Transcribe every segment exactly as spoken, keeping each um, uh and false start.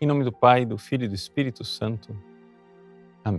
Em nome do Pai, do Filho e do Espírito Santo. Amém.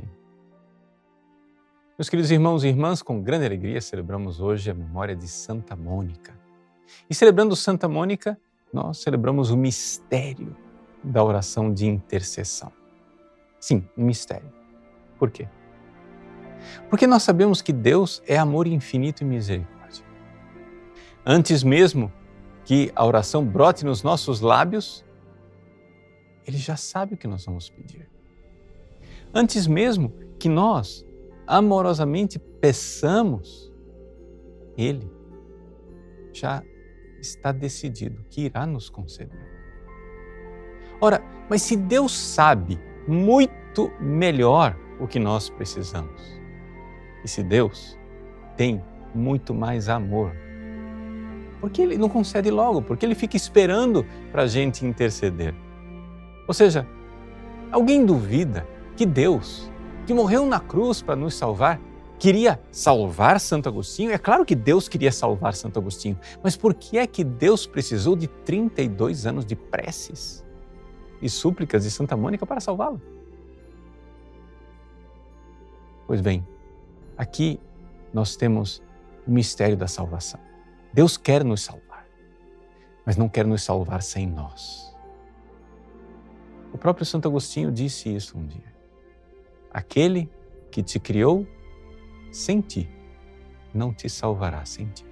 Meus queridos irmãos e irmãs, com grande alegria celebramos hoje a memória de Santa Mônica. E celebrando Santa Mônica, nós celebramos o mistério da oração de intercessão. Sim, um mistério. Por quê? Porque nós sabemos que Deus é amor infinito e misericórdia. Antes mesmo que a oração brote nos nossos lábios, Ele já sabe o que nós vamos pedir. Antes mesmo que nós amorosamente peçamos, Ele já está decidido que irá nos conceder. Ora, mas se Deus sabe muito melhor o que nós precisamos, e se Deus tem muito mais amor, por que Ele não concede logo? Por que Ele fica esperando para a gente interceder? Ou seja, alguém duvida que Deus, que morreu na cruz para nos salvar, queria salvar Santo Agostinho? É claro que Deus queria salvar Santo Agostinho, mas por que é que Deus precisou de trinta e dois anos de preces e súplicas de Santa Mônica para salvá-lo? Pois bem, aqui nós temos o mistério da salvação. Deus quer nos salvar, mas não quer nos salvar sem nós. O próprio Santo Agostinho disse isso um dia. Aquele que te criou sem ti, não te salvará sem ti.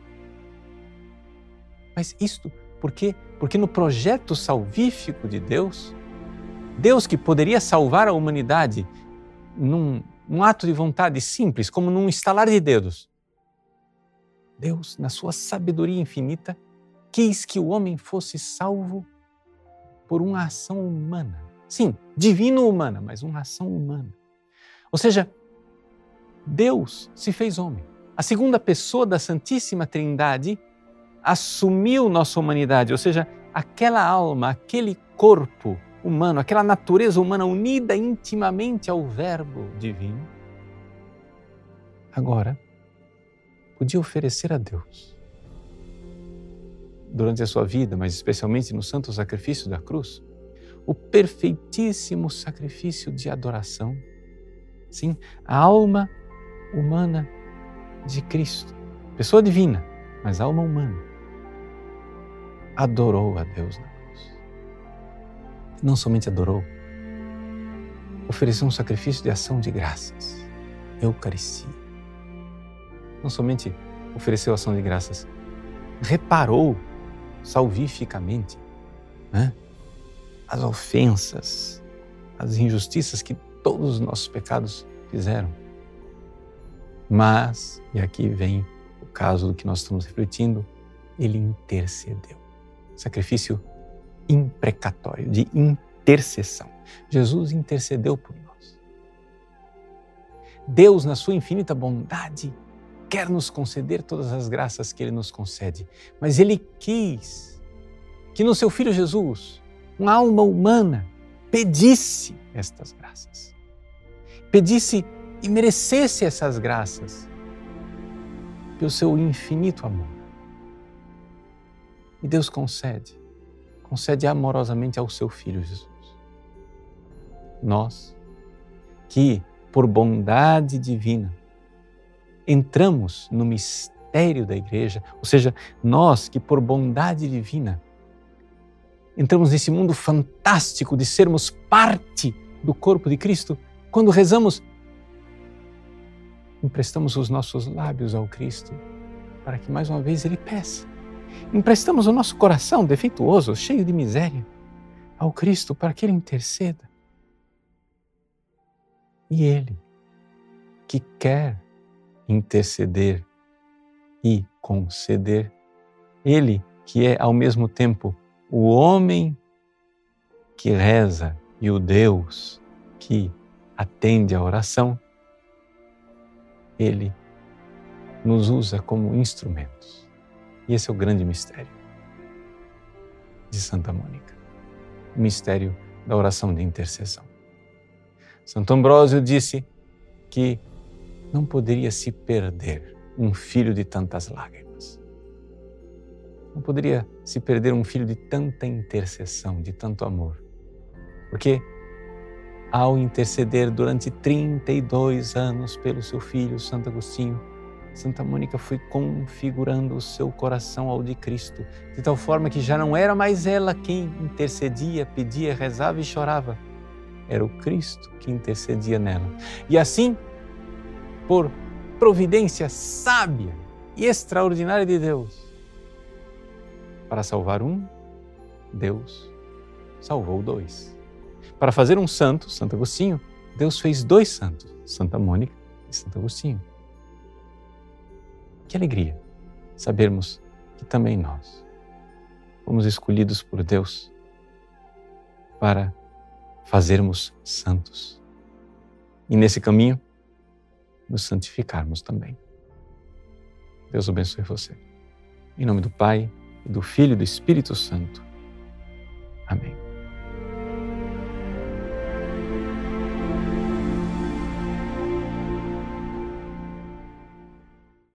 Mas isto por quê? Porque no projeto salvífico de Deus, Deus que poderia salvar a humanidade num, num ato de vontade simples, como num estalar de dedos, Deus, na sua sabedoria infinita, quis que o homem fosse salvo por uma ação humana. Sim, divino-humana, mas uma ação humana. Ou seja, Deus se fez homem. A segunda pessoa da Santíssima Trindade assumiu nossa humanidade, ou seja, aquela alma, aquele corpo humano, aquela natureza humana unida intimamente ao Verbo divino, agora podia oferecer a Deus, durante a sua vida, mas especialmente no santo sacrifício da cruz, o perfeitíssimo sacrifício de adoração. Sim, a alma humana de Cristo, pessoa divina, mas alma humana, adorou a Deus na cruz. Não somente adorou, ofereceu um sacrifício de ação de graças, Eucaristia. Não somente ofereceu ação de graças, reparou salvificamente, né, as ofensas, as injustiças que todos os nossos pecados fizeram. Mas, e aqui vem o caso do que nós estamos refletindo, Ele intercedeu. Sacrifício imprecatório, de intercessão. Jesus intercedeu por nós. Deus, na sua infinita bondade, quer nos conceder todas as graças que Ele nos concede, mas Ele quis que no seu Filho Jesus, uma alma humana, pedisse estas graças. Pedisse e merecesse essas graças pelo seu infinito amor. E Deus concede, concede amorosamente ao seu Filho Jesus. Nós, que por bondade divina, entramos no mistério da Igreja, ou seja, nós que por bondade divina entramos nesse mundo fantástico de sermos parte do corpo de Cristo, quando rezamos, emprestamos os nossos lábios ao Cristo para que mais uma vez Ele peça. Emprestamos o nosso coração defeituoso, cheio de miséria, ao Cristo para que Ele interceda. E Ele, que quer interceder e conceder, Ele que é ao mesmo tempo o homem que reza e o Deus que atende a oração, Ele nos usa como instrumentos. E esse é o grande mistério de Santa Mônica, o mistério da oração de intercessão. Santo Ambrósio disse que não poderia se perder um filho de tantas lágrimas. Não poderia se perder um filho de tanta intercessão, de tanto amor. Porque ao interceder durante trinta e dois anos pelo seu filho, Santo Agostinho, Santa Mônica foi configurando o seu coração ao de Cristo, de tal forma que já não era mais ela quem intercedia, pedia, rezava e chorava. Era o Cristo que intercedia nela. E assim, por providência sábia e extraordinária de Deus, para salvar um, Deus salvou dois. Para fazer um santo, Santo Agostinho, Deus fez dois santos, Santa Mônica e Santo Agostinho. Que alegria sabermos que também nós fomos escolhidos por Deus para fazermos santos. E nesse caminho, nos santificarmos também. Deus abençoe você. Em nome do Pai, e do Filho e do Espírito Santo. Amém.